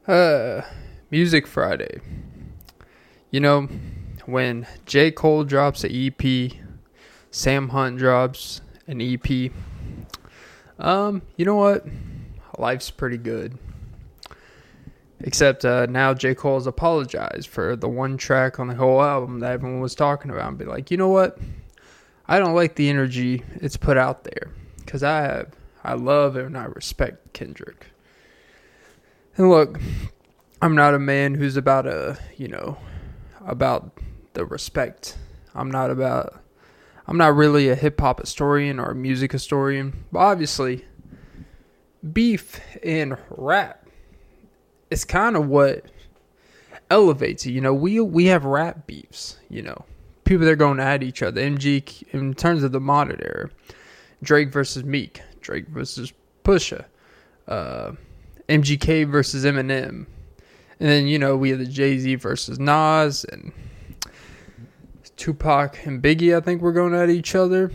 Uh, Music Friday. You know, when J. Cole drops an EP, Sam Hunt drops an EP. You know what? Life's pretty good. Except now J. Cole's apologized for the one track on the whole album that everyone was talking about and be like, you know what? I don't like the energy it's put out there. Because I love and I respect Kendrick. And look, I'm not a man who's about about the respect. I'm not really a hip hop historian or a music historian. But obviously, beef in rap is kind of what elevates it. You know, we have rap beefs, people that are going at each other. MG, in terms of the modern era, Drake versus Meek, Drake versus Pusha, MGK versus Eminem. And then, we have the Jay-Z versus Nas and Tupac and Biggie, I think we're going at each other.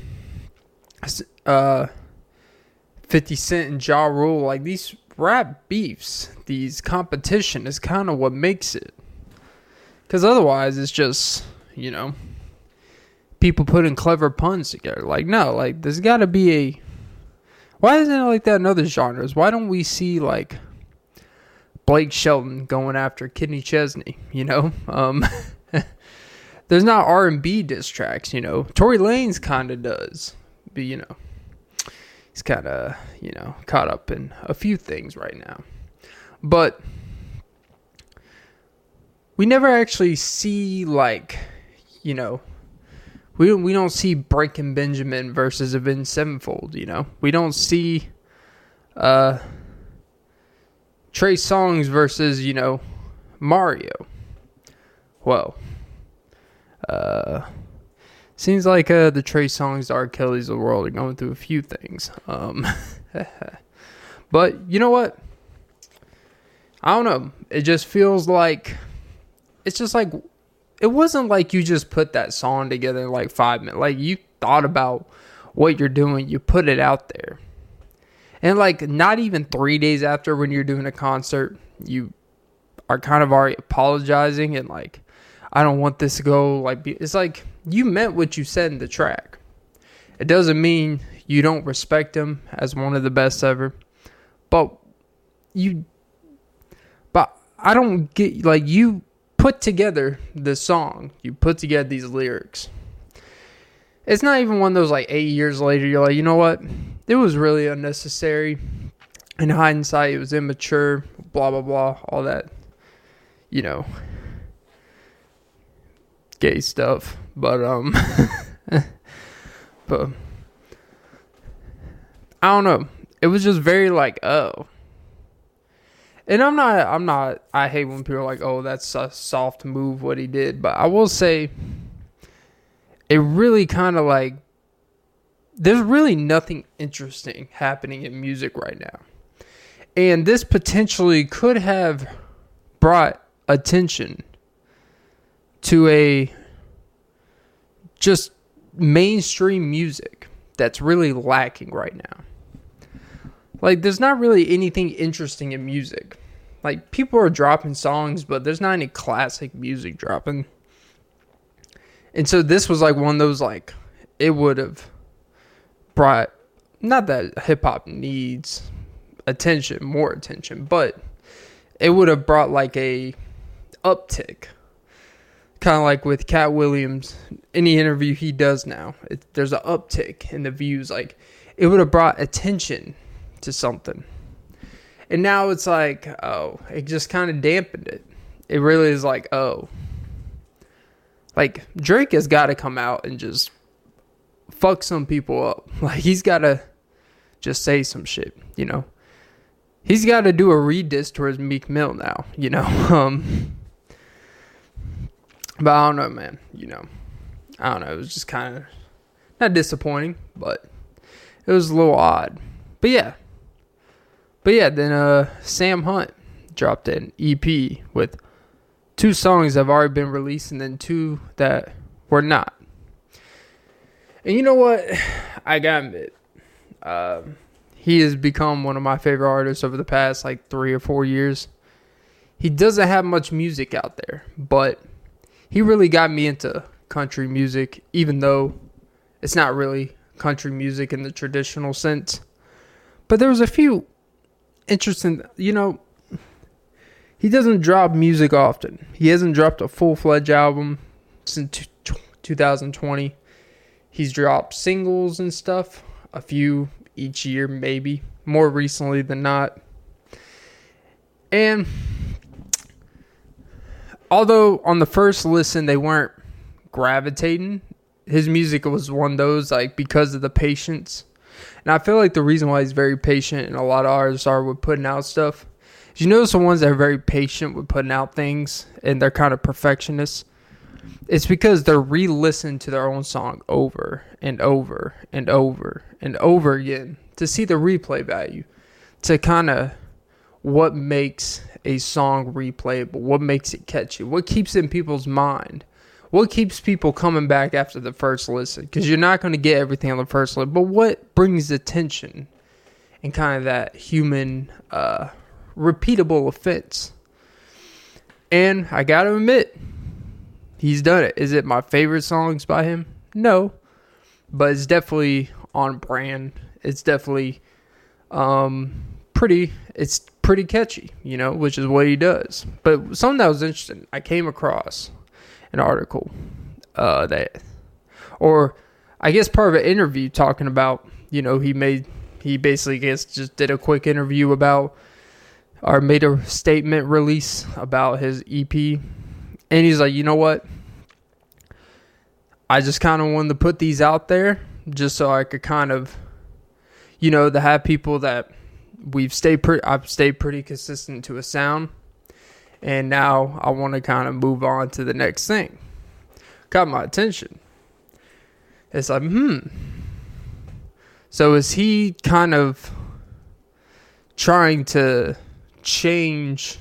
50 Cent and Ja Rule. Like, these rap beefs, these competition is kind of what makes it. Because otherwise, it's just, people putting clever puns together. Like, no, like, there's got to be a... Why isn't it like that in other genres? Why don't we see, like, Blake Shelton going after Kenny Chesney, There's not R&B diss tracks, Tory Lanez kind of does. But, he's kind of, caught up in a few things right now. But we never actually see, like, we don't see Breaking Benjamin versus Avenged Sevenfold, We don't see Trey Songz versus, Mario. Well, seems like the Trey Songz, the R. Kelly's of the world are going through a few things. But you know what? I don't know. It just feels like it's just like it wasn't like you just put that song together in like 5 minutes. Like, you thought about what you're doing, you put it out there. And like, not even 3 days after, when you're doing a concert, you are kind of already apologizing and like, I don't want this to go like, it's like you meant what you said in the track. It doesn't mean you don't respect him as one of the best ever, but I don't get, like, you put together the song, you put together these lyrics. It's not even one of those like 8 years later, you're like, you know what? It was really unnecessary. In hindsight, it was immature, blah, blah, blah, all that, gay stuff. But, but, I don't know. It was just very like, oh. And I hate when people are like, oh, that's a soft move, what he did. But I will say, it really kind of like, there's really nothing interesting happening in music right now. And this potentially could have brought attention to a just mainstream music that's really lacking right now. Like, there's not really anything interesting in music. Like, people are dropping songs, but there's not any classic music dropping. And so this was like one of those, like, it would have brought, not that hip-hop needs attention, more attention, but it would have brought like a uptick. Kind of like with Cat Williams, any interview he does now, there's an uptick in the views. Like, it would have brought attention to something. And now it's like, oh, it just kind of dampened it. It really is like, oh. Like, Drake has got to come out and just fuck some people up. Like, he's got to just say some shit, He's got to do a re-diss towards Meek Mill now, But I don't know, man, I don't know. It was just kind of, not disappointing, but it was a little odd. But yeah, then Sam Hunt dropped an EP with 2 songs that have already been released and then 2 that were not. And you know what? I gotta admit, he has become one of my favorite artists over the past like 3 or 4 years. he doesn't have much music out there, but he really got me into country music, even though it's not really country music in the traditional sense. But there was a few interesting, he doesn't drop music often. He hasn't dropped a full-fledged album since 2020. He's dropped singles and stuff, a few each year maybe, more recently than not. And although on the first listen they weren't gravitating, his music was one of those, like, because of the patience. And I feel like the reason why he's very patient and a lot of artists are with putting out stuff is, you notice the ones that are very patient with putting out things and they're kind of perfectionists. It's because they're re-listening to their own song over and over and over and over again to see the replay value, to kind of what makes a song replayable, what makes it catchy, what keeps it in people's mind, what keeps people coming back after the first listen, because you're not going to get everything on the first listen, but what brings attention and kind of that human repeatable offense. And I gotta admit, he's done it. Is it my favorite songs by him? No, but it's definitely on brand. It's definitely pretty catchy, which is what he does. But something that was interesting, I came across an article or I guess part of an interview talking about, he basically just did a quick interview about, or made a statement release about his EP. And he's like, you know what? I just kind of wanted to put these out there just so I could kind of, to have people that I've stayed pretty consistent to a sound. And now I want to kind of move on to the next thing. Got my attention. It's like, So is he kind of trying to change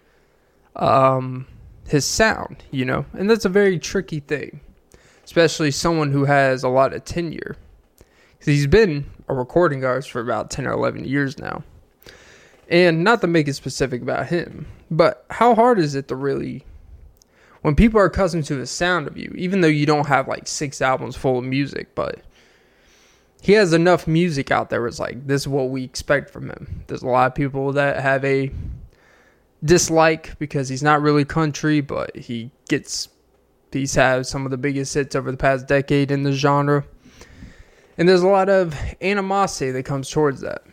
his sound, And that's a very tricky thing, especially someone who has a lot of tenure. 'Cause he's been a recording artist for about 10 or 11 years now. And not to make it specific about him, but how hard is it to really, when people are accustomed to the sound of you, even though you don't have like 6 albums full of music, but he has enough music out there where it's like, this is what we expect from him. There's a lot of people that have a dislike because he's not really country, but he's had some of the biggest hits over the past decade in the genre. And there's a lot of animosity that comes towards that.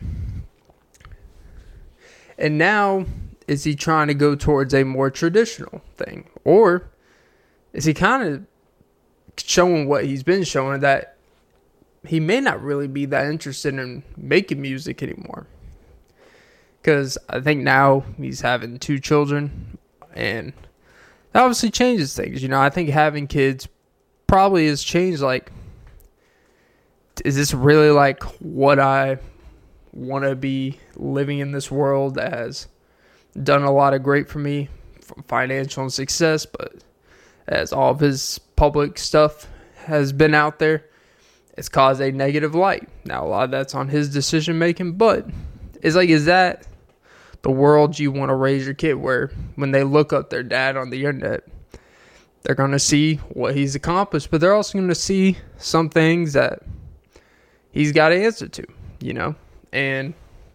And now, is he trying to go towards a more traditional thing? Or is he kind of showing what he's been showing, that he may not really be that interested in making music anymore? Because I think now he's having 2 children, and that obviously changes things. I think having kids probably has changed, like, is this really like what I want to be living in this world that has done a lot of great for me, financial and success, but as all of his public stuff has been out there, it's caused a negative light. Now, a lot of that's on his decision making, but it's like, is that the world you want to raise your kid, where when they look up their dad on the internet, they're going to see what he's accomplished, but they're also going to see some things that he's got to answer to, And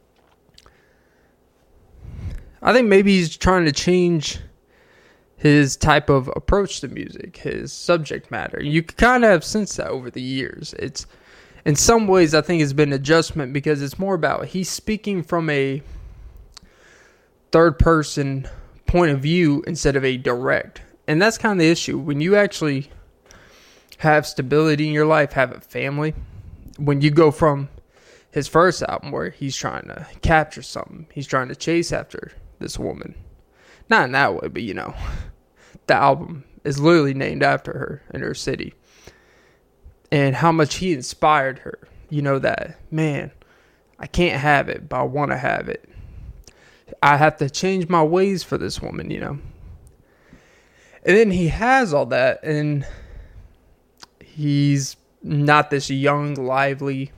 I think maybe he's trying to change his type of approach to music, his subject matter. You can kind of have sensed that over the years. It's, in some ways, I think it's been an adjustment, because it's more about, he's speaking from a third person point of view instead of a direct. And that's kind of the issue. When you actually have stability in your life, have a family, when you go from his first album where he's trying to capture something, he's trying to chase after this woman, not in that way, but the album is literally named after her and her city, and how much he inspired her. That, man, I can't have it, but I want to have it. I have to change my ways for this woman, And then he has all that, and he's not this young, lively,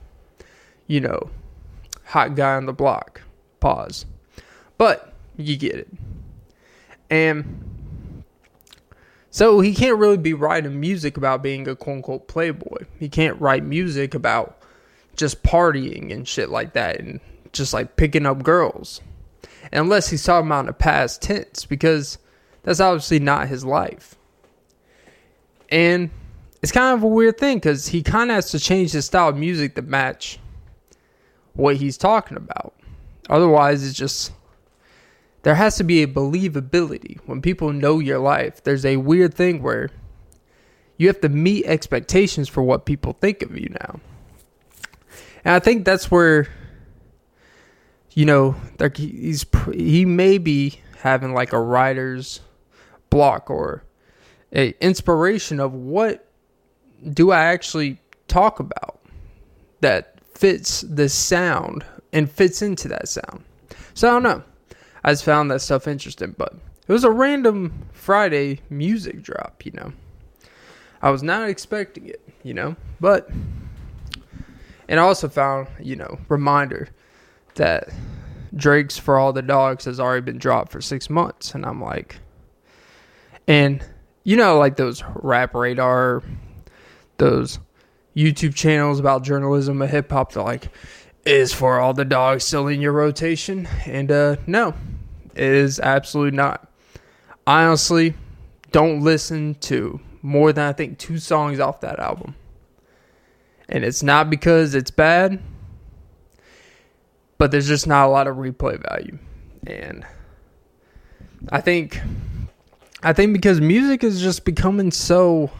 hot guy on the block. Pause. But you get it. And so he can't really be writing music about being a quote unquote playboy. He can't write music about just partying and shit like that and just like picking up girls. Unless he's talking about in the past tense, because that's obviously not his life. And it's kind of a weird thing because he kind of has to change his style of music to match what he's talking about. Otherwise, it's just, there has to be a believability. When people know your life, there's a weird thing where you have to meet expectations for what people think of you now. And I think that's where, you know, he may be having like a writer's block or a inspiration of what do I actually talk about that fits this sound and fits into that sound. So I don't know. I just found that stuff interesting, but it was a random Friday music drop, you know. I was not expecting it, you know, but, and I also found, you know, reminder that Drake's For All the Dogs has already been dropped for 6 months, and I'm like, and you know, like those Rap Radar, those YouTube channels about journalism and hip hop, they're like, is For All the Dogs still in your rotation? And no, it is absolutely not. I honestly don't listen to more than I think 2 songs off that album. And it's not because it's bad, but there's just not a lot of replay value. And I think because music is just becoming so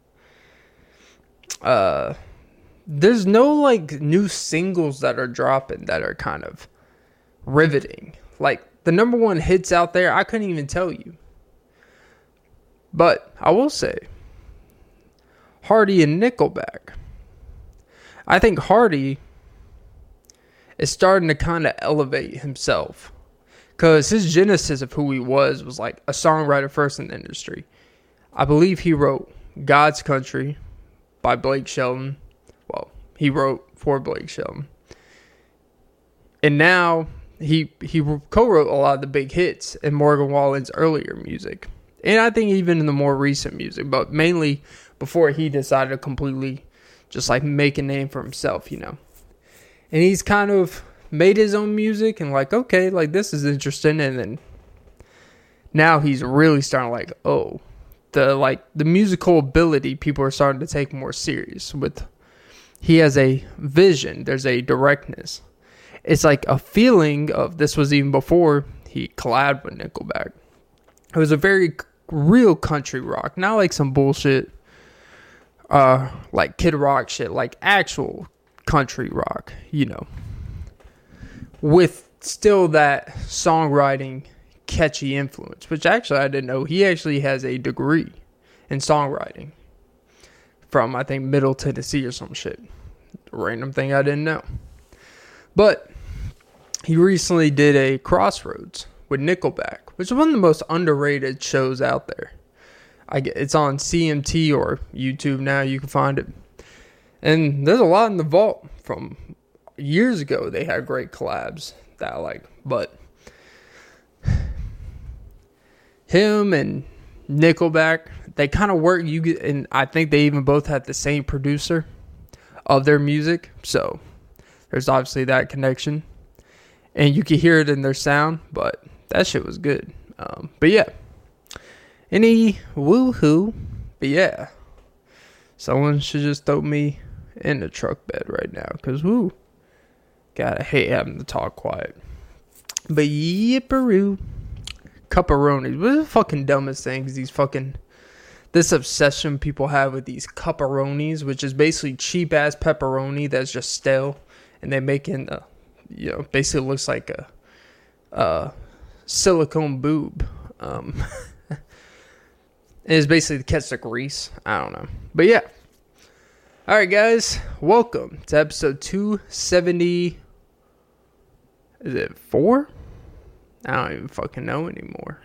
there's no like new singles that are dropping that are kind of riveting. Like the number one hits out there, I couldn't even tell you. But I will say, Hardy and Nickelback. I think Hardy is starting to kind of elevate himself. Because his genesis of who he was like a songwriter first in the industry. I believe he wrote God's Country by Blake Shelton. Well, he wrote for Blake Shelton. And now he co-wrote a lot of the big hits in Morgan Wallen's earlier music. And I think even in the more recent music. But mainly before he decided to completely just like make a name for himself, you know. And he's kind of made his own music and like, okay, like this is interesting. And then now he's really starting to like, oh, the musical ability people are starting to take more serious with. He has a vision. There's a directness. It's like a feeling of, this was even before he collabed with Nickelback. It was a very real country rock, not like some bullshit, like Kid Rock shit, like actual country rock, you know, with still that songwriting catchy influence, which actually I didn't know. He actually has a degree in songwriting from, I think, Middle Tennessee or some shit. Random thing I didn't know. But he recently did a Crossroads with Nickelback, which is one of the most underrated shows out there. It's on CMT or YouTube now. You can find it. And there's a lot in the vault from years ago. They had great collabs that I like. But him and Nickelback, they kind of work. And I think they even both had the same producer of their music. So there's obviously that connection. And you can hear it in their sound. But that shit was good. But yeah. Any woohoo. But yeah. Someone should just throw me in the truck bed right now. Because woo. God, I hate having to talk quiet. But yipperoo. Cupperonis. What the fucking dumbest thing is this obsession people have with these cupperonis, which is basically cheap ass pepperoni that's just stale, and they make it basically looks like a silicone boob. It's basically to catch the grease. I don't know, but yeah. All right, guys, welcome to episode 270. Is it 4? I don't even fucking know anymore.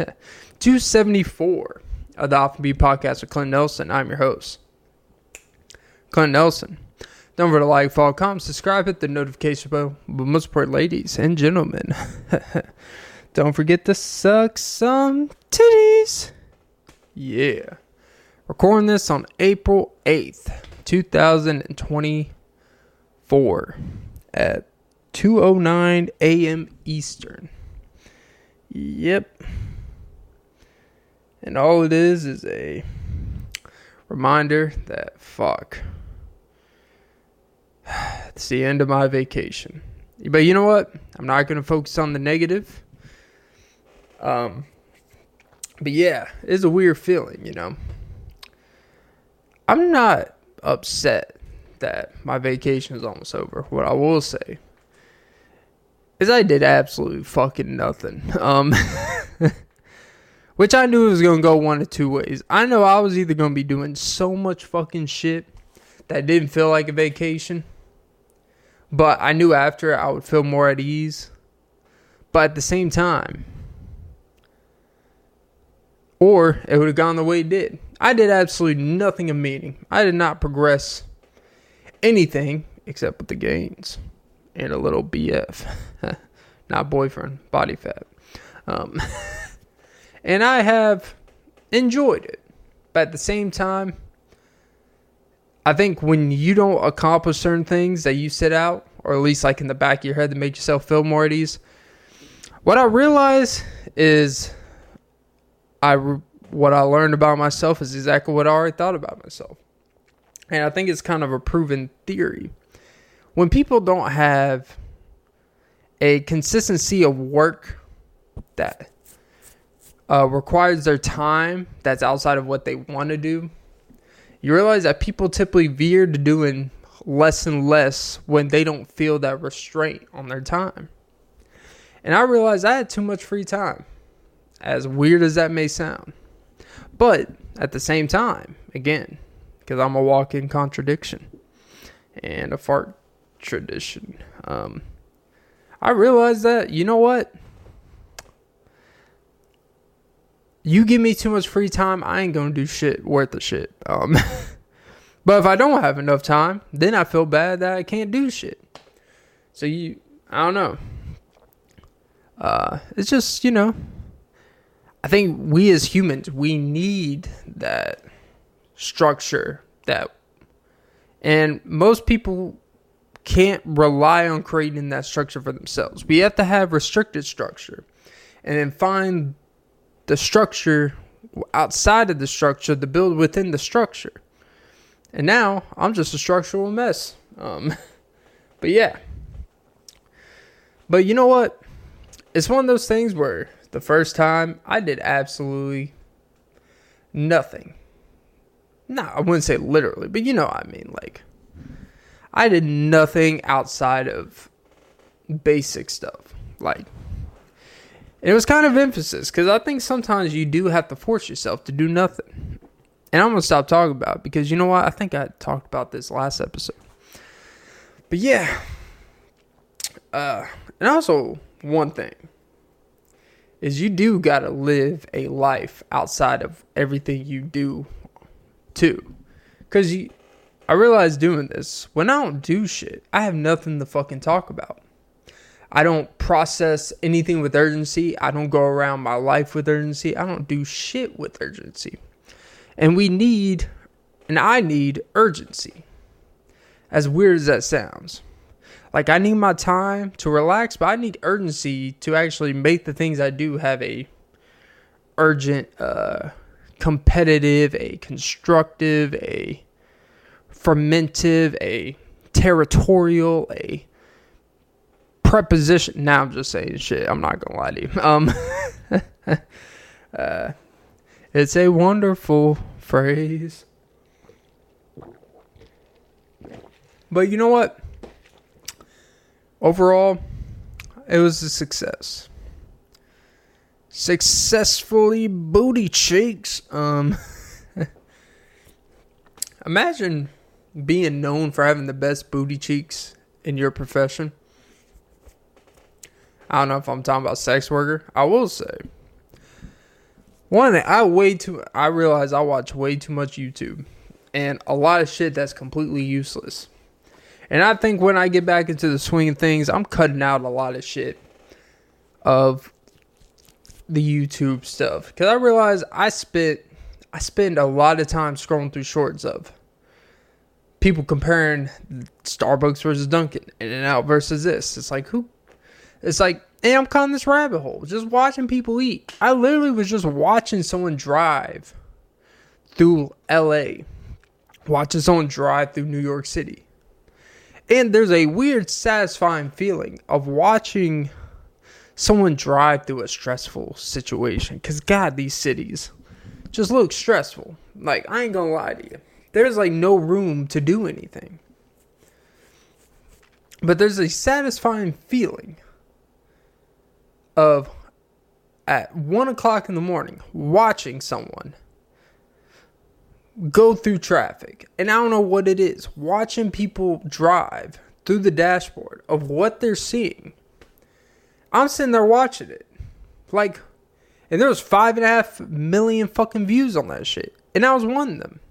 274 of the Off Beat Podcast with Clint Nelson. I'm your host, Clint Nelson. Don't forget to like, follow, comment, subscribe, hit the notification bell. But most important, ladies and gentlemen, Don't forget to suck some titties. Yeah. Recording this on April 8th, 2024 at 2:09 a.m. Eastern. Yep. And all it is a reminder that fuck. It's the end of my vacation. But you know what? I'm not going to focus on the negative. But yeah, it's a weird feeling, you know. I'm not upset that my vacation is almost over. What I will say is I did absolutely fucking nothing. Which I knew it was going to go one of two ways. I know I was either going to be doing so much fucking shit that didn't feel like a vacation. But I knew after I would feel more at ease. But at the same time, or it would have gone the way it did. I did absolutely nothing of meaning. I did not progress anything except with the gains and a little BF. Not boyfriend, body fat. And I have enjoyed it. But at the same time, I think when you don't accomplish certain things that you set out, or at least like in the back of your head to make yourself feel more at ease, what I realize is what I learned about myself is exactly what I already thought about myself. And I think it's kind of a proven theory. When people don't have a consistency of work that requires their time that's outside of what they want to do, you realize that people typically veer to doing less and less when they don't feel that restraint on their time. And I realized I had too much free time, as weird as that may sound. But at the same time, again, because I'm a walk-in contradiction and a fart tradition, I realized that, you know what? You give me too much free time, I ain't gonna do shit worth the shit. But if I don't have enough time, then I feel bad that I can't do shit. So I don't know. It's just, you know, I think we as humans, we need that structure and most people can't rely on creating that structure for themselves. We have to have restricted structure and then find the structure outside of the structure to build within the structure. And now I'm just a structural mess. But yeah. But you know what? It's one of those things where the first time I did absolutely nothing. No, I wouldn't say literally, but you know what I mean. Like, I did nothing outside of basic stuff. Like, and it was kind of emphasis, because I think sometimes you do have to force yourself to do nothing. And I'm going to stop talking about it, because you know what? I think I talked about this last episode. But yeah. And also, one thing is you do got to live a life outside of everything you do too. Because I realized doing this, when I don't do shit, I have nothing to fucking talk about. I don't process anything with urgency. I don't go around my life with urgency. I don't do shit with urgency. And I need urgency. As weird as that sounds. Like, I need my time to relax, but I need urgency to actually make the things I do have a urgent, competitive, a constructive, a fermentive, a territorial, a preposition. Now I'm just saying shit. I'm not gonna lie to you. It's a wonderful phrase. But you know what? Overall, it was a success. Successfully booty cheeks. Imagine being known for having the best booty cheeks in your profession. I don't know if I'm talking about sex worker. I will say, one, I realize I watch way too much YouTube and a lot of shit that's completely useless. And I think when I get back into the swing of things, I'm cutting out a lot of shit of the YouTube stuff because I realized I spend a lot of time scrolling through shorts of people comparing Starbucks versus Dunkin', In-N-Out versus this. It's like who? It's like, and I'm caught in this rabbit hole just watching people eat. I literally was just watching someone drive through LA, watching someone drive through New York City. And there's a weird, satisfying feeling of watching someone drive through a stressful situation. Because, God, these cities just look stressful. Like, I ain't gonna lie to you. There's, like, no room to do anything. But there's a satisfying feeling of, at 1 o'clock in the morning, watching someone go through traffic. And I don't know what it is. Watching people drive through the dashboard of what they're seeing. I'm sitting there watching it. Like, and there was 5.5 million fucking views on that shit. And I was one of them.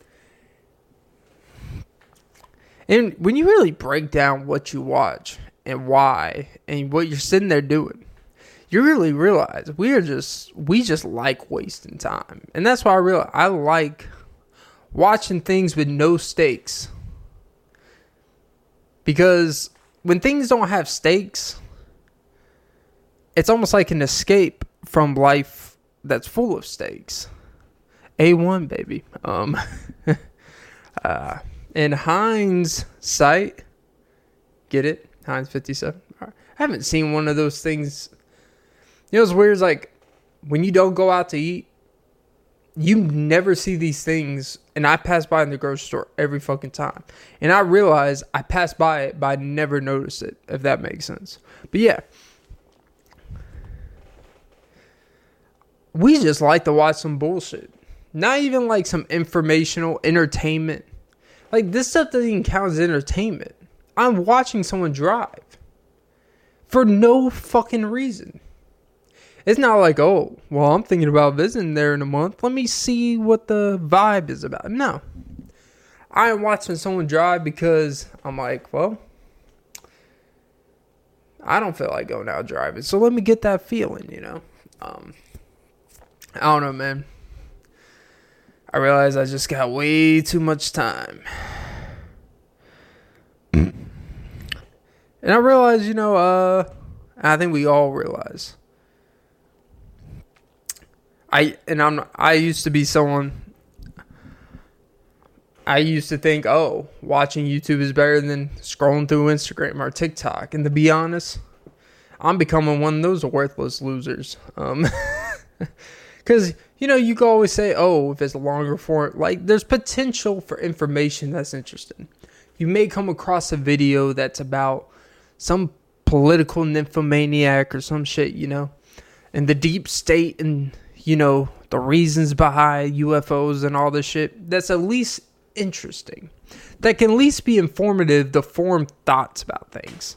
And when you really break down what you watch and why and what you're sitting there doing, you really realize we just like wasting time. And that's why I like watching things with no stakes. Because when things don't have stakes, it's almost like an escape from life that's full of stakes. A1, baby. In hindsight, get it? Heinz 57. Right. I haven't seen one of those things. You know what's weird is like when you don't go out to eat, you never see these things. And I pass by in the grocery store every fucking time. And I realize I pass by it, but I never notice it, if that makes sense. But yeah. We just like to watch some bullshit. Not even like some informational entertainment. Like this stuff doesn't even count as entertainment. I'm watching someone drive. For no fucking reason. It's not like, oh, well, I'm thinking about visiting there in a month. Let me see what the vibe is about. No. I am watching someone drive because I'm like, well, I don't feel like going out driving. So let me get that feeling, you know. I don't know, man. I realize I just got way too much time. And I realize, you know, I think we all realize. I used to be someone, I used to think, oh, watching YouTube is better than scrolling through Instagram or TikTok. And to be honest, I'm becoming one of those worthless losers. Because, you know, you can always say, oh, if it's a longer form, like, there's potential for information that's interesting. You may come across a video that's about some political nymphomaniac or some shit, you know, and the deep state and, you know, the reasons behind UFOs and all this shit. That's at least interesting. That can at least be informative to form thoughts about things.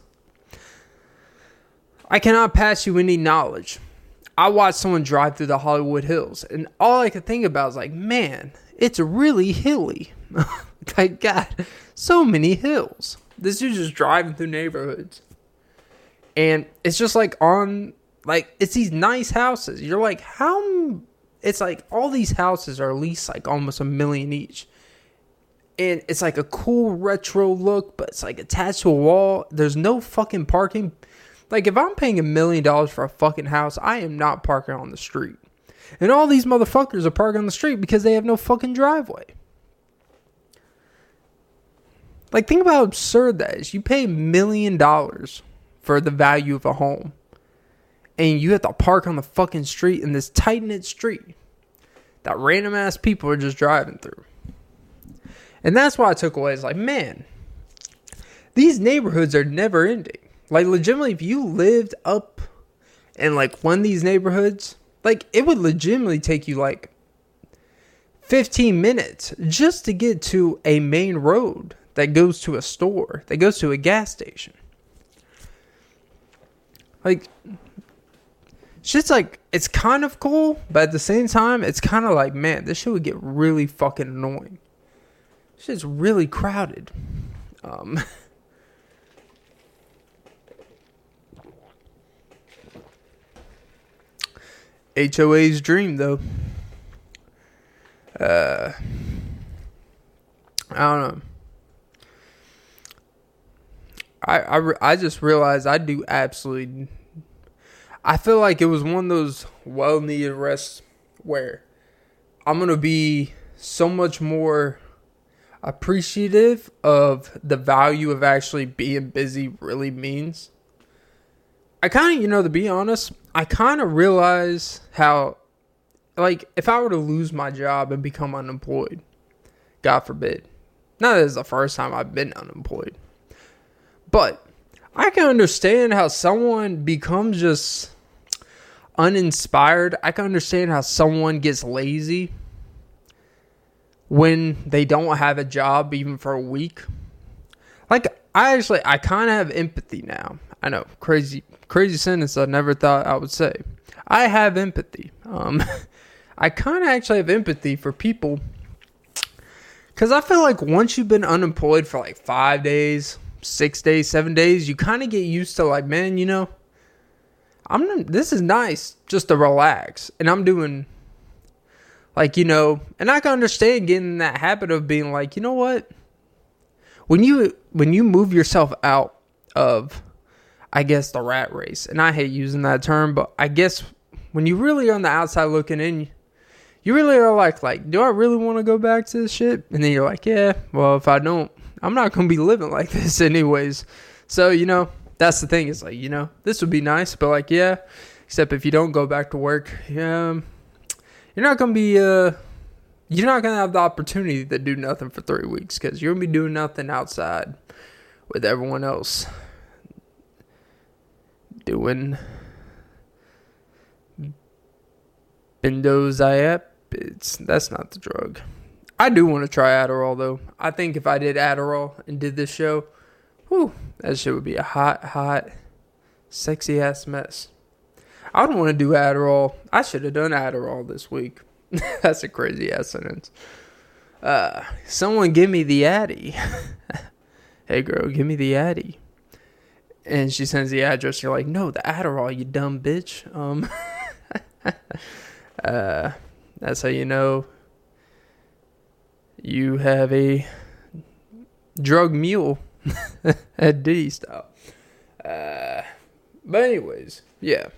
I cannot pass you any knowledge. I watched someone drive through the Hollywood Hills, and all I could think about was like, man, it's really hilly. Like, God, so many hills. This dude's just driving through neighborhoods. And it's just like it's these nice houses. You're like, how? It's like all these houses are at least like almost $1 million each. And it's like a cool retro look, but it's like attached to a wall. There's no fucking parking. Like, if I'm paying $1 million for a fucking house, I am not parking on the street. And all these motherfuckers are parking on the street because they have no fucking driveway. Like, think about how absurd that is. You pay $1 million for the value of a home. And you have to park on the fucking street in this tight-knit street that random-ass people are just driving through. And that's what I took away. It's like, man, these neighborhoods are never ending. Like, legitimately, if you lived up in, like, one of these neighborhoods, like, it would legitimately take you, like, 15 minutes just to get to a main road that goes to a store, that goes to a gas station. Like, shit's, like, it's kind of cool, but at the same time, it's kind of like, man, this shit would get really fucking annoying. Shit's really crowded. HOA's dream, though. I don't know. I just realized I do absolutely. I feel like it was one of those well-needed rests where I'm going to be so much more appreciative of the value of actually being busy really means. I kind of, to be honest, I kind of realize how, like, if I were to lose my job and become unemployed, God forbid, not that it's the first time I've been unemployed, but I can understand how someone becomes just uninspired. I can understand how someone gets lazy when they don't have a job even for a week. Like, I kind of have empathy now. I know, crazy sentence I never thought I would say. I have empathy. I kind of actually have empathy for people, because I feel like once you've been unemployed for like 5 days, 6 days, 7 days, you kind of get used to, like, man, this is nice just to relax. And I'm doing, like, and I can understand getting in that habit of being like, you know what? When you move yourself out of, I guess, the rat race, and I hate using that term, but I guess when you really are on the outside looking in, you really are like, do I really want to go back to this shit? And then you're like, yeah, well, if I don't, I'm not going to be living like this anyways. So, that's the thing. It's like, this would be nice, but like, yeah, except if you don't go back to work, you're not going to be, you're not going to have the opportunity to do nothing for 3 weeks, because you're going to be doing nothing outside with everyone else doing Bendozayep. That's not the drug. I do want to try Adderall, though. I think if I did Adderall and did this show, whew, that shit would be a hot, sexy-ass mess. I don't want to do Adderall. I should have done Adderall this week. That's a crazy-ass sentence. Someone give me the Addy. Hey, girl, give me the Addy. And she sends the address. You're like, no, the Adderall, you dumb bitch. That's how you know you have a drug mule at Diddy style. But anyways, yeah.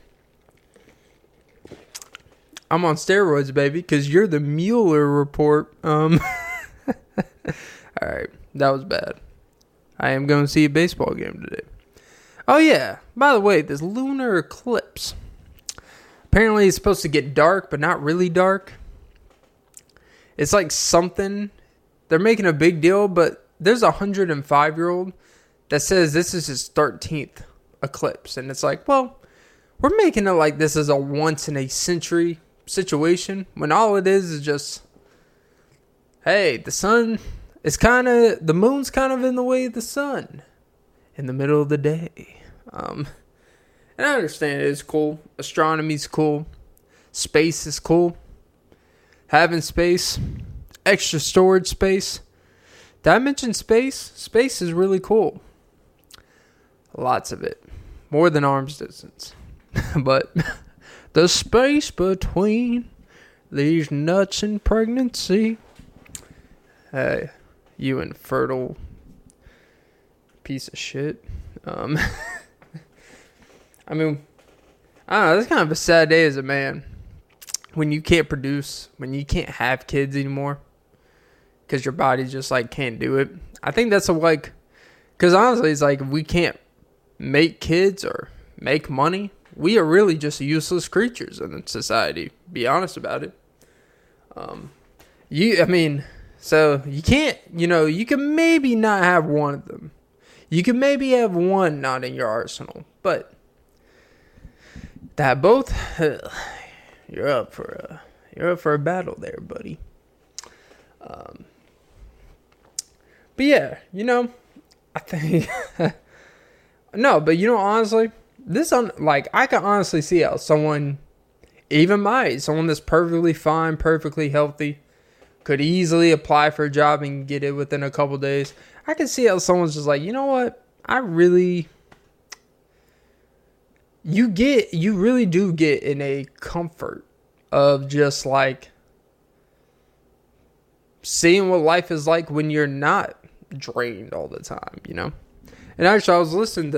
I'm on steroids, baby, because you're the Mueller report. Alright, that was bad. I am going to see a baseball game today. Oh yeah, by the way, this lunar eclipse. Apparently it's supposed to get dark, but not really dark. It's like something. They're making a big deal, but there's a 105-year-old that says this is his 13th eclipse. And it's like, well, we're making it like this is a once-in-a-century situation, when all it is just, hey, the moon's kind of in the way of the sun in the middle of the day. And I understand it's cool. Astronomy's cool. Space is cool. Having space. Extra storage space. Did I mention space? Space is really cool. Lots of it. More than arm's distance. But the space between these nuts and pregnancy. Hey, you infertile piece of shit. I mean, I don't know, it's kind of a sad day as a man when you can't produce, when you can't have kids anymore because your body just like can't do it. I think that's because honestly, it's like if we can't make kids or make money, we are really just useless creatures in society. Be honest about it. So you can't, you can maybe not have one of them. You can maybe have one not in your arsenal, but that both, you're up for a battle there, buddy. But yeah, I think no, but honestly, I can honestly see how someone, even my age, someone that's perfectly fine, perfectly healthy, could easily apply for a job and get it within a couple days. I can see how someone's just like, you know what? You really do get in a comfort of just like seeing what life is like when you're not drained all the time, you know? And actually, I was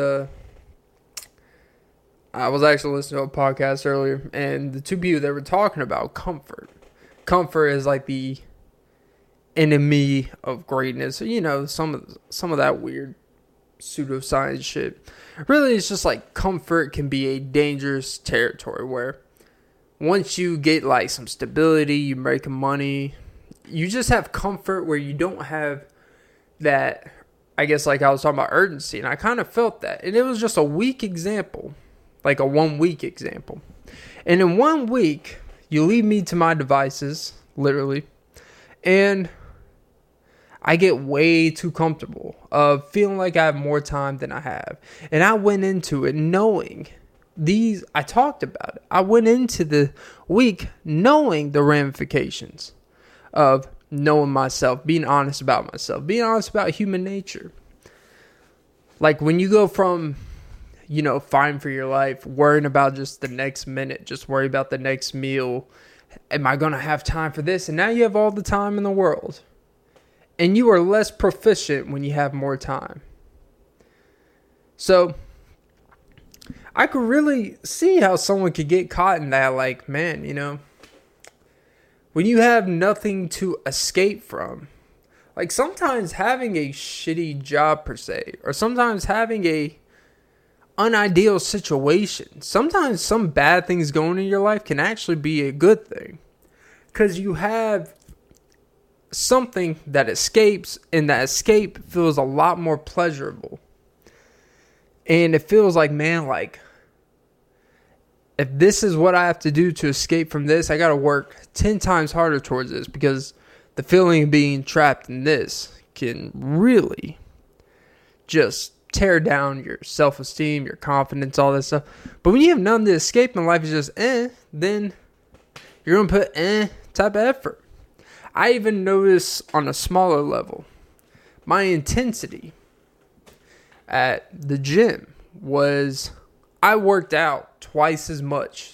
actually listening to a podcast earlier, and the two people that were talking about comfort. Comfort is like the enemy of greatness. You know, some of that weird pseudoscience shit. Really, it's just like comfort can be a dangerous territory where once you get like some stability, you make money, you just have comfort where you don't have that, I guess, like I was talking about urgency, and I kind of felt that. And it was just a weak example, like a 1 week example. And in 1 week, you leave me to my devices, literally, and I get way too comfortable of feeling like I have more time than I have. And I went into it knowing I talked about it. I went into the week knowing the ramifications of knowing myself, being honest about myself, being honest about human nature. Like when you go from, you know, fighting for your life, worrying about just the next minute, just worry about the next meal. Am I going to have time for this? And now you have all the time in the world. And you are less proficient when you have more time. So I could really see how someone could get caught in that, like, man, you know, when you have nothing to escape from, like sometimes having a shitty job per se, or sometimes having a unideal situation, sometimes some bad things going in your life can actually be a good thing. Because you have something that escapes, and that escape feels a lot more pleasurable. And it feels like, man, like, if this is what I have to do to escape from this, I got to work 10 times harder towards this, because the feeling of being trapped in this can really just tear down your self-esteem, your confidence, all that stuff. But when you have nothing to escape and life is just then you're going to put type of effort. I even notice on a smaller level, my intensity at the gym was, I worked out twice as much.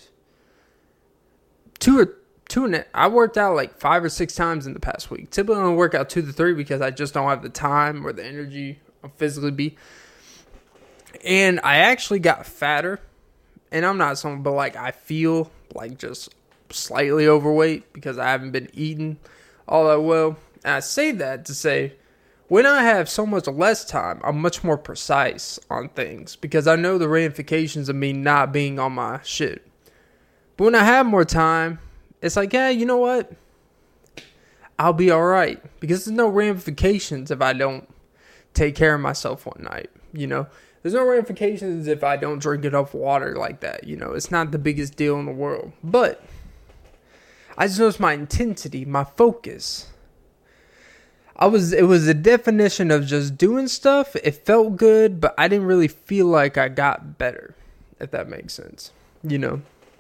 I worked out like 5 or 6 times in the past week. Typically I only work out 2 to 3 because I just don't have the time or the energy I'll physically be. And I actually got fatter. And I'm not someone, but like I feel like just slightly overweight because I haven't been eating all that well. And I say that to say, when I have so much less time, I'm much more precise on things because I know the ramifications of me not being on my shit. But when I have more time, it's like, yeah, you know what? I'll be alright. Because there's no ramifications if I don't take care of myself one night, you know? There's no ramifications if I don't drink enough water like that, you know? It's not the biggest deal in the world. But I just noticed my intensity, my focus. It was a definition of just doing stuff. It felt good, but I didn't really feel like I got better, if that makes sense, you know?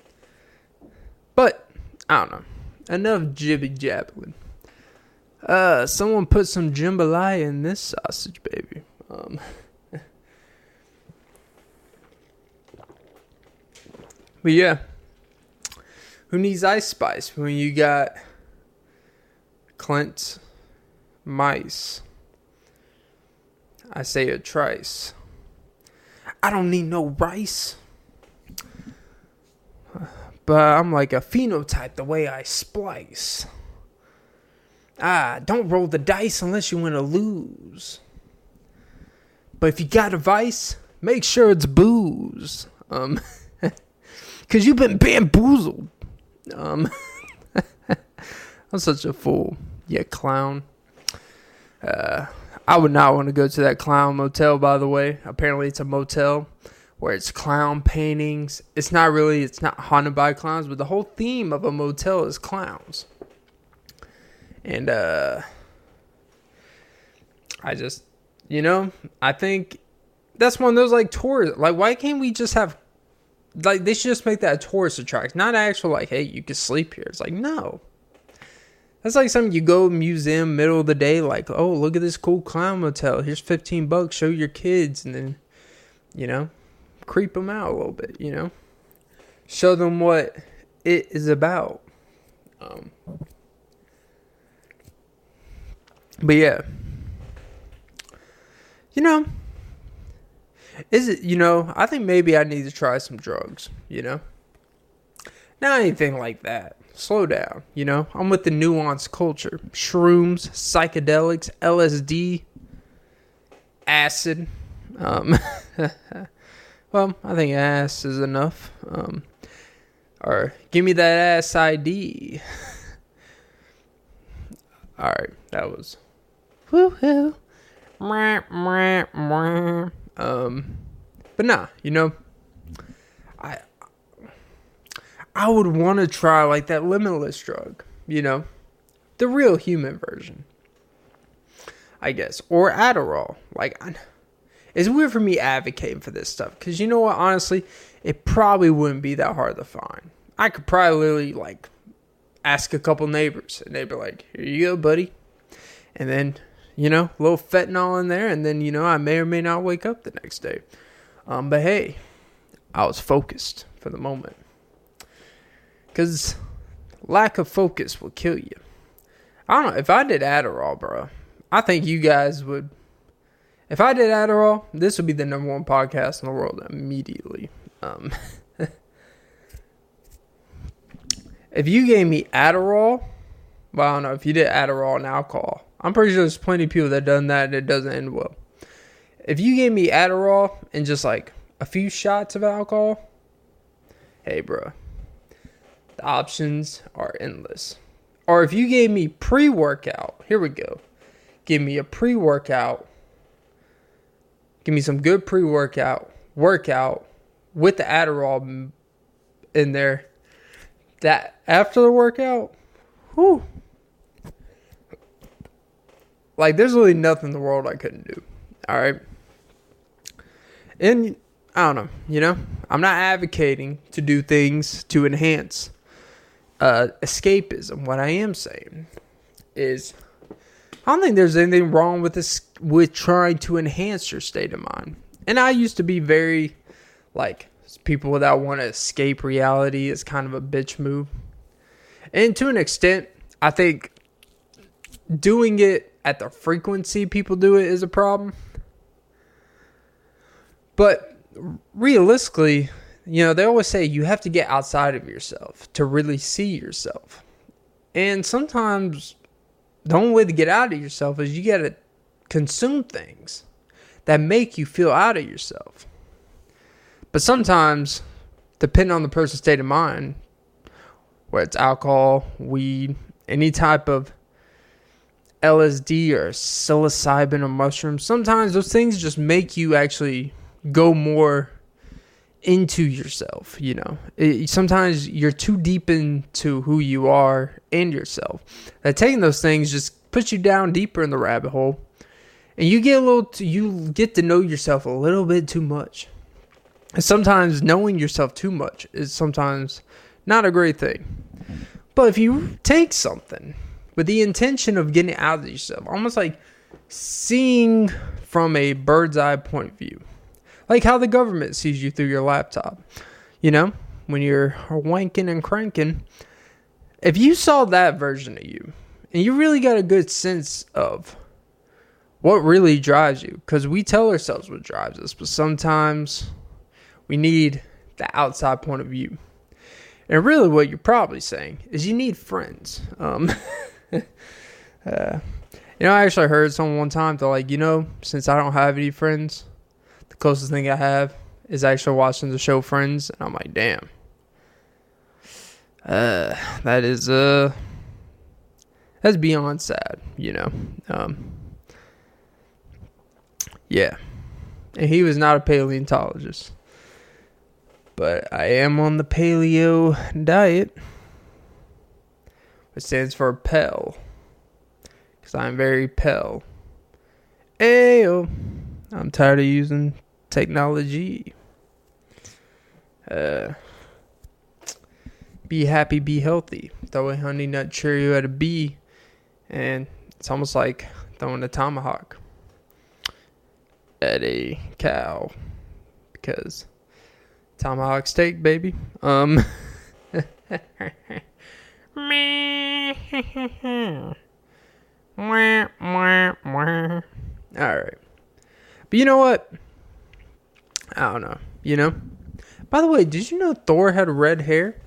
But, I don't know. Enough jibby-jabbling. Someone put some jambalaya in this sausage, baby. But yeah. Who needs Ice Spice when you got Clint's mice? I say a trice. I don't need no rice. But I'm like a phenotype the way I splice. Don't roll the dice unless you want to lose. But if you got a vice, make sure it's booze. Cause you've been bamboozled. I'm such a fool. Yeah, clown. I would not want to go to that clown motel, by the way. Apparently it's a motel where it's clown paintings. It's not haunted by clowns, but the whole theme of a motel is clowns. And I just, you know, I think that's one of those like tours. Like, why can't we just have, like, they should just make that a tourist attraction, not actual like, hey, you can sleep here. It's like, no. That's like something you go museum middle of the day, like, oh, look at this cool clown motel. Here's $15. Show your kids, and then, you know, creep them out a little bit. You know, show them what it is about. But yeah, you know, I think maybe I need to try some drugs, Not anything like that. Slow down, I'm with the nuanced culture. Shrooms, psychedelics, LSD, acid. Well, I think ass is enough. Or give me that ass ID. Alright, that was woohoo. But nah, I would want to try like that limitless drug, the real human version, I guess, or Adderall. Like, it's weird for me advocating for this stuff because you know what? Honestly, it probably wouldn't be that hard to find. I could probably literally like ask a couple neighbors, and they'd be like, "Here you go, buddy," and then a little fentanyl in there, and then I may or may not wake up the next day. But hey, I was focused for the moment. Because lack of focus will kill you. I don't know. If I did Adderall, bro, I think you guys would. If I did Adderall, this would be the number one podcast in the world immediately. If you gave me Adderall, well, I don't know. If you did Adderall and alcohol, I'm pretty sure there's plenty of people that done that and it doesn't end well. If you gave me Adderall and just like a few shots of alcohol, hey, bro. The options are endless. Or if you gave me pre-workout, here we go. Give me a pre-workout. Give me some good pre-workout. Workout with the Adderall in there. That after the workout, whew. Like, there's really nothing in the world I couldn't do. All right. And I don't know, I'm not advocating to do things to enhance escapism. What I am saying is, I don't think there's anything wrong with this, with trying to enhance your state of mind. And I used to be very, like, people that want to escape reality is kind of a bitch move. And to an extent, I think doing it at the frequency people do it is a problem. But realistically, they always say you have to get outside of yourself to really see yourself. And sometimes the only way to get out of yourself is you got to consume things that make you feel out of yourself. But sometimes, depending on the person's state of mind, whether it's alcohol, weed, any type of LSD or psilocybin or mushrooms, sometimes those things just make you actually go more into yourself. Sometimes you're too deep into who you are and yourself that taking those things just puts you down deeper in the rabbit hole, and you get to know yourself a little bit too much. And sometimes knowing yourself too much is sometimes not a great thing. But if you take something with the intention of getting out of yourself, almost like seeing from a bird's eye point of view, like how the government sees you through your laptop. When you're wanking and cranking. If you saw that version of you, and you really got a good sense of what really drives you, because we tell ourselves what drives us, but sometimes we need the outside point of view. And really what you're probably saying is you need friends. I actually heard someone one time, they're like, since I don't have any friends, the closest thing I have is actually watching the show Friends. And I'm like, damn. That is, that's beyond sad, Yeah. And he was not a paleontologist. But I am on the paleo diet, which stands for PEL. Because I'm very PEL. Ayo. I'm tired of using technology. Be happy, be healthy. Throw a Honey Nut Cheerio at a bee, and it's almost like throwing a tomahawk at a cow. Because tomahawk steak, baby. Alright. But you know what? I don't know. You know? By the way, did you know Thor had red hair?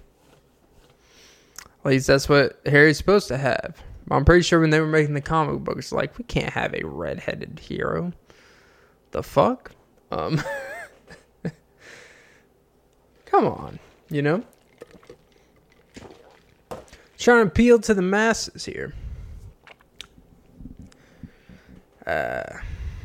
At least that's what Harry's supposed to have. I'm pretty sure when they were making the comic book, it's like, we can't have a red-headed hero. The fuck? Come on, you know? Trying to appeal to the masses here. Has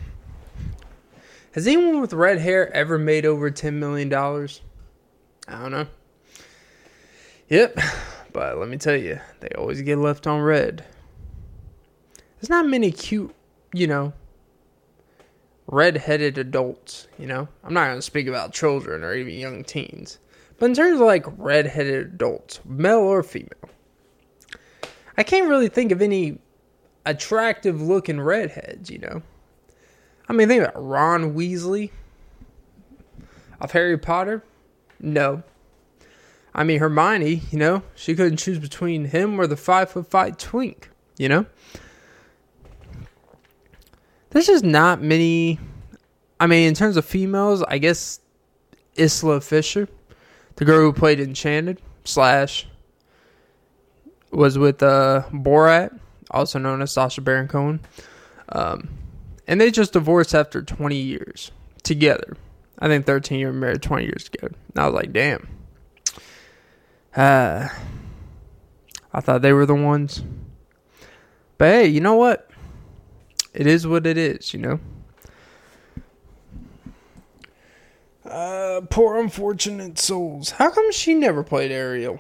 anyone with red hair ever made over $10 million? I don't know. Yep. But let me tell you, they always get left on red. There's not many cute, you know, red-headed adults, you know. I'm not going to speak about children or even young teens. But in terms of, like, red-headed adults, male or female, I can't really think of any attractive-looking redheads, you know. I mean, think about Ron Weasley of Harry Potter. No. I mean, Hermione, you know, she couldn't choose between him or the 5'5" twink, you know? There's just not many. I mean, in terms of females, I guess Isla Fisher, the girl who played Enchanted, / was with Borat, also known as Sacha Baron Cohen. And they just divorced after 20 years together. I think 13 years married, 20 years together. And I was like, damn. I thought they were the ones. But hey, you know what? It is what it is, you know? Poor unfortunate souls. How come she never played Ariel?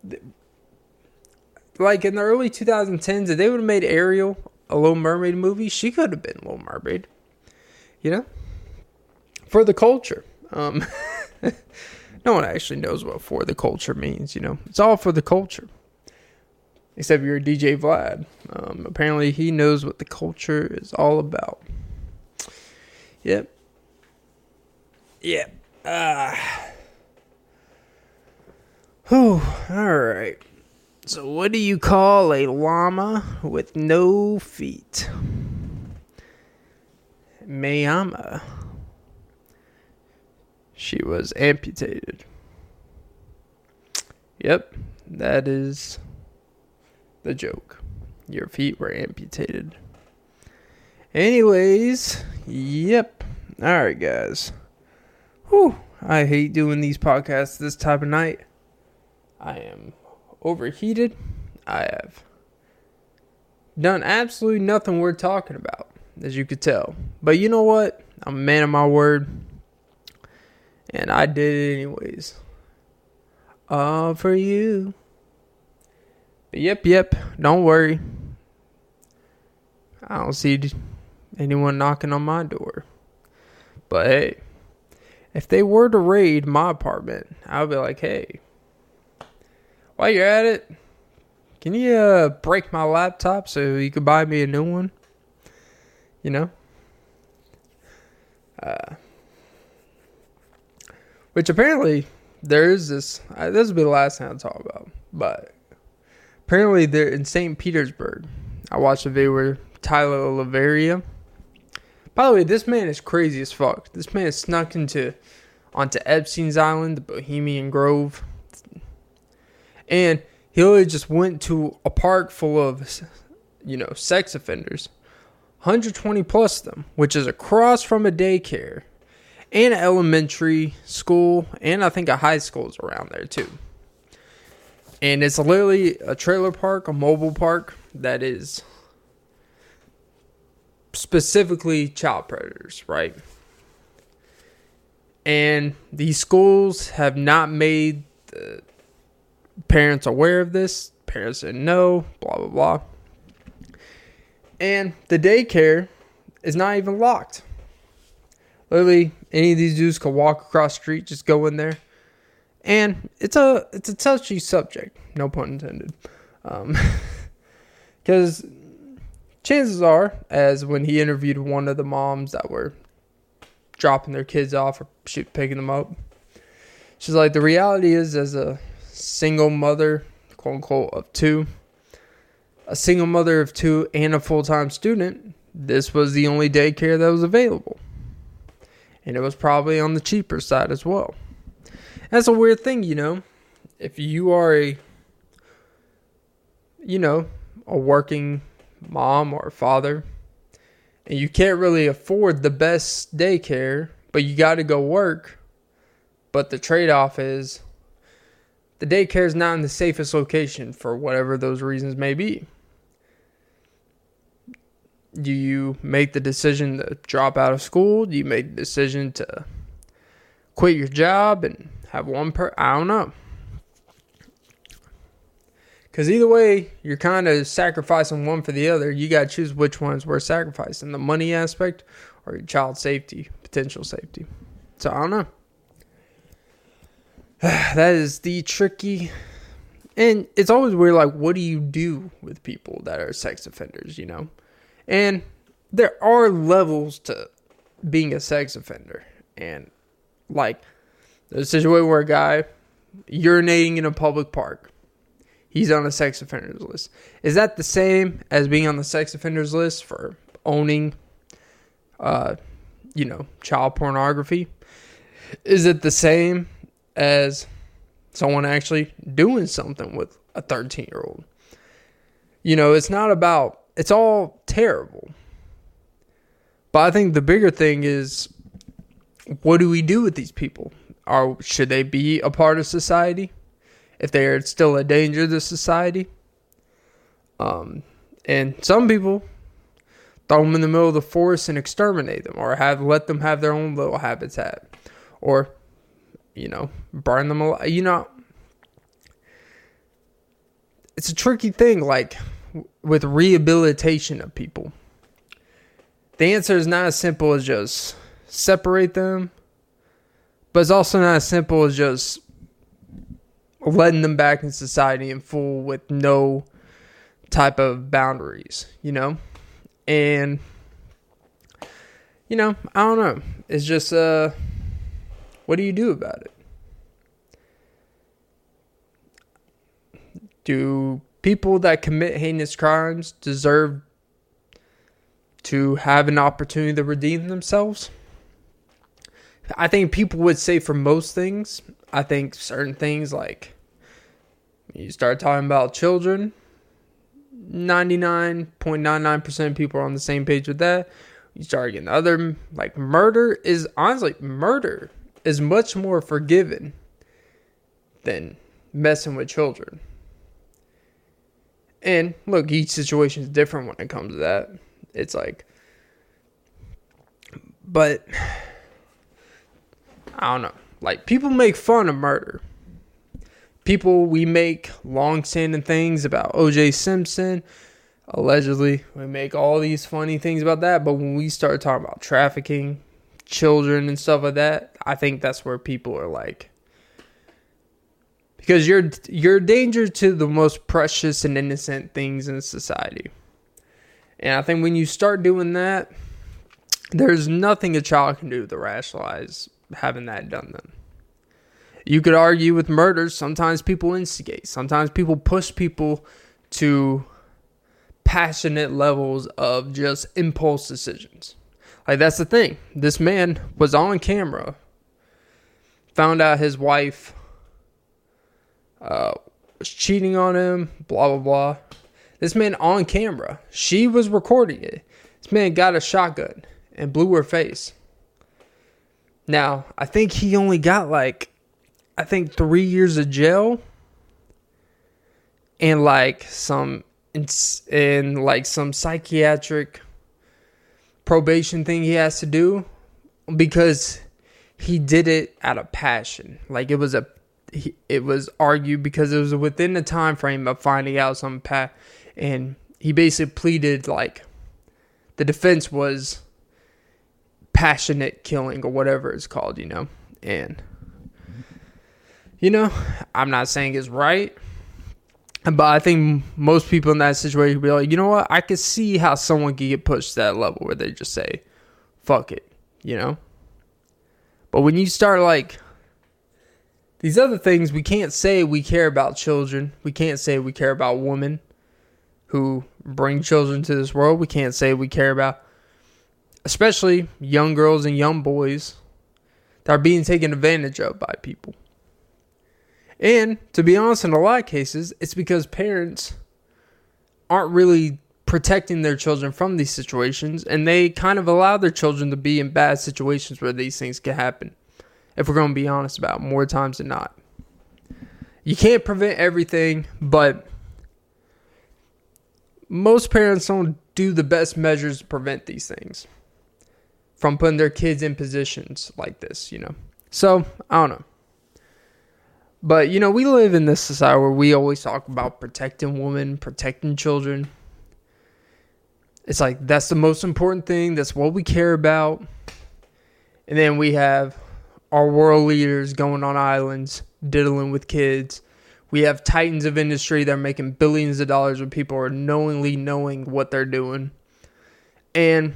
Like in the early 2010s, if they would have made Ariel a Little Mermaid movie, she could have been Little Mermaid. You know? For the culture. No one actually knows what for the culture means, you know? It's all for the culture. Except you're DJ Vlad. Apparently he knows what the culture is all about. Yep. Yep. Whew. Alright. So what do you call a llama with no feet? Mayama. She was amputated. Yep. That is the joke. Your feet were amputated. Anyways, yep. Alright, guys. Whew. I hate doing these podcasts this type of night. I am overheated. I have done absolutely nothing worth talking about, as you could tell. But you know what? I'm a man of my word. And I did it anyways. All for you. But yep. Don't worry. I don't see anyone knocking on my door. But hey, if they were to raid my apartment, I would be like, hey, while you're at it, can you break my laptop so you could buy me a new one? You know? Which apparently there is this. This will be the last thing I'll talk about. But apparently they're in St. Petersburg. I watched a video where Tyler Oliveria. By the way, this man is crazy as fuck. This man snuck onto Epstein's Island, the Bohemian Grove. And he literally just went to a park full of, you know, sex offenders. 120 plus of them, which is across from a daycare. And an elementary school. And I think a high school is around there too. And it's literally a trailer park, a mobile park that is specifically child predators, right? And these schools have not made the parents aware of this. Parents didn't know, blah, blah, blah. And the daycare is not even locked. Literally, any of these dudes could walk across the street, just go in there. And it's a touchy subject, no pun intended. Because chances are, as when he interviewed one of the moms that were dropping their kids off or picking them up, she's like, the reality is, as a single mother, quote unquote, of two, a single mother of two and a full-time student, this was the only daycare that was available. And it was probably on the cheaper side as well. That's a weird thing, If you are a working mom or father, and you can't really afford the best daycare, but you got to go work, but the trade-off is the daycare is not in the safest location for whatever those reasons may be. Do you make the decision to drop out of school? Do you make the decision to quit your job and have one I don't know. Because either way, you're kind of sacrificing one for the other. You got to choose which one's worth sacrificing. The money aspect or your child safety, potential safety. So I don't know. That is the tricky. And it's always weird, like, what do you do with people that are sex offenders, And there are levels to being a sex offender. And, like, there's a situation where a guy urinating in a public park, he's on a sex offenders list. Is that the same as being on the sex offenders list for owning, child pornography? Is it the same as someone actually doing something with a 13-year-old? It's not about, it's all terrible. But I think the bigger thing is, what do we do with these people? Should they be a part of society? If they are still a danger to society? And some people throw them in the middle of the forest and exterminate them, or let them have their own little habitat, or burn them alive. It's a tricky thing, like with rehabilitation of people. The answer is not as simple as just separate them, but it's also not as simple as just letting them back in society in full with no type of boundaries, And, I don't know. It's just, what do you do about it? Do people that commit heinous crimes deserve to have an opportunity to redeem themselves? I think people would say for most things. I think certain things, like you start talking about children, 99.99% of people are on the same page with that. You start getting other, like murder is much more forgiven than messing with children. And look, each situation is different when it comes to that. It's like, but I don't know. Like, people make fun of murder. We make long-standing things about O.J. Simpson. Allegedly, we make all these funny things about that. But when we start talking about trafficking, children, and stuff like that, I think that's where people are like, because you're a danger to the most precious and innocent things in society. And I think when you start doing that, there's nothing a child can do to rationalize having that done then. You could argue with murders, sometimes people instigate. Sometimes people push people to passionate levels of just impulse decisions. Like, that's the thing. This man was on camera, found out his wife was cheating on him, blah, blah, blah. This man on camera, she was recording it. This man got a shotgun and blew her face. Now, I think he only got 3 years of jail and some psychiatric probation thing he has to do because he did it out of passion. Like, it was argued because it was within the time frame of finding out something, and he basically pleaded like the defense was passionate killing or whatever it's called, and I'm not saying it's right, but I think most people in that situation would be like, you know what, I could see how someone could get pushed to that level where they just say, fuck it, but when you start like these other things, we can't say we care about children, we can't say we care about women, who bring children to this world. We can't say we care about, especially young girls and young boys that are being taken advantage of by people. And to be honest, in a lot of cases, it's because parents aren't really protecting their children from these situations, and they kind of allow their children to be in bad situations where these things can happen. If we're going to be honest about it, more times than not. You can't prevent everything, but most parents don't do the best measures to prevent these things from putting their kids in positions like this, So, I don't know. But, we live in this society where we always talk about protecting women, protecting children. It's like, that's the most important thing. That's what we care about. And then we have our world leaders going on islands, diddling with kids. We have titans of industry that are making billions of dollars when people are knowingly knowing what they're doing. And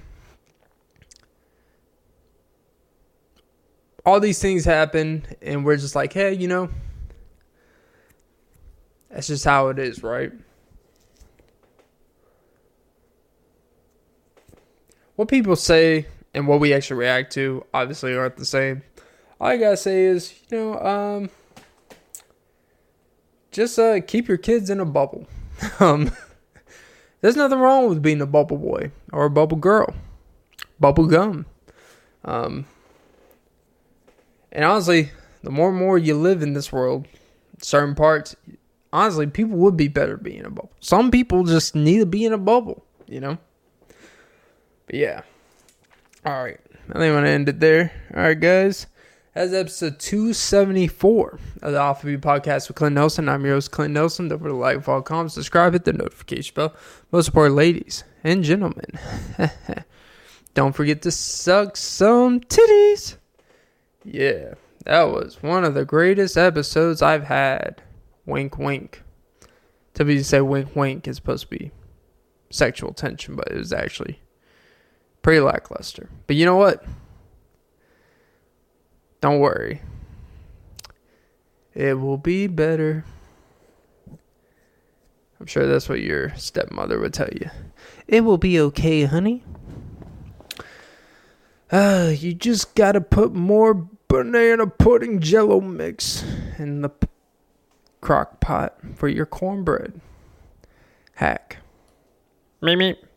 all these things happen, and we're just like, hey, that's just how it is, right? What people say and what we actually react to obviously aren't the same. All I gotta say is, just keep your kids in a bubble. There's nothing wrong with being a bubble boy or a bubble girl. Bubble gum. And honestly, the more and more you live in this world, certain parts, honestly, people would be better being in a bubble. Some people just need to be in a bubble, But yeah. All right. I think I'm going to end it there. All right, guys. That's episode 274 of the Off of You podcast with Clint Nelson. I'm your host, Clint Nelson. Don't forget to like, follow, comment, subscribe, hit the notification bell. Most important, ladies and gentlemen, don't forget to suck some titties. Yeah, that was one of the greatest episodes I've had. Wink, wink. To be say wink, wink is supposed to be sexual tension, but it was actually pretty lackluster. But you know what? Don't worry. It will be better. I'm sure that's what your stepmother would tell you. It will be okay, honey. You just gotta put more banana pudding jello mix in the crock pot for your cornbread. Hack. Meep meep.